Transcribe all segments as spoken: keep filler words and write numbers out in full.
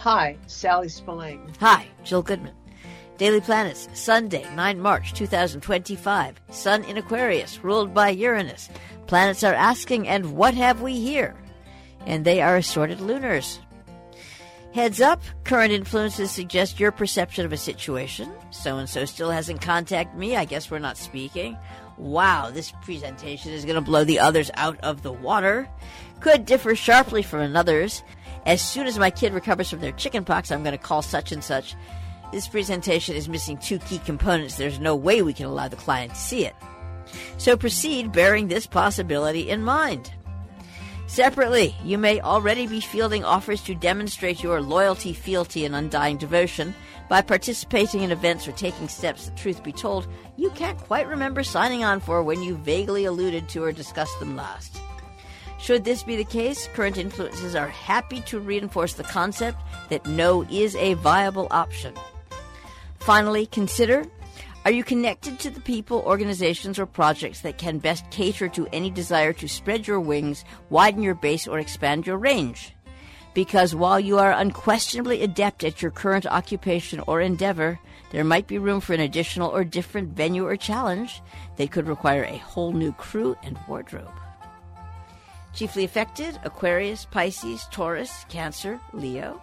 Hi, Sally Spillane. Hi, Jill Goodman. Daily Planets, Sunday, the ninth of March, two thousand twenty-five. Sun in Aquarius, ruled by Uranus. Planets are asking, and what have we here? And they are assorted lunars. Heads up, current influences suggest your perception of a situation. So-and-so still hasn't contacted me. I guess we're not speaking. Wow, this presentation is going to blow the others out of the water. Could differ sharply from another's. As soon as my kid recovers from their chicken pox, I'm going to call such and such. This presentation is missing two key components. There's no way we can allow the client to see it. So proceed bearing this possibility in mind. Separately, you may already be fielding offers to demonstrate your loyalty, fealty, and undying devotion by participating in events or taking steps that, truth be told, you can't quite remember signing on for when you vaguely alluded to or discussed them last. Should this be the case, current influences are happy to reinforce the concept that no is a viable option. Finally, consider, are you connected to the people, organizations, or projects that can best cater to any desire to spread your wings, widen your base, or expand your range? Because while you are unquestionably adept at your current occupation or endeavor, there might be room for an additional or different venue or challenge that could require a whole new crew and wardrobe. Chiefly affected, Aquarius, Pisces, Taurus, Cancer, Leo.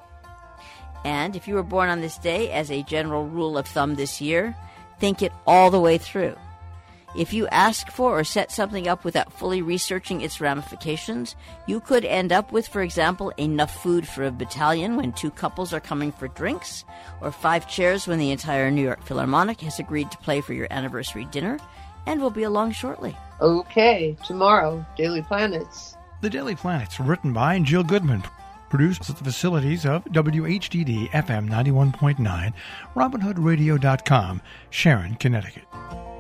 And if you were born on this day, as a general rule of thumb this year, think it all the way through. If you ask for or set something up without fully researching its ramifications, you could end up with, for example, enough food for a battalion when two couples are coming for drinks, or five chairs when the entire New York Philharmonic has agreed to play for your anniversary dinner, and will be along shortly. Okay, tomorrow, Daily Planets. The Daily Planets, written by Jill Goodman, produced at the facilities of W H D D F M ninety-one point nine, Robin Hood Radio dot com, Sharon, Connecticut.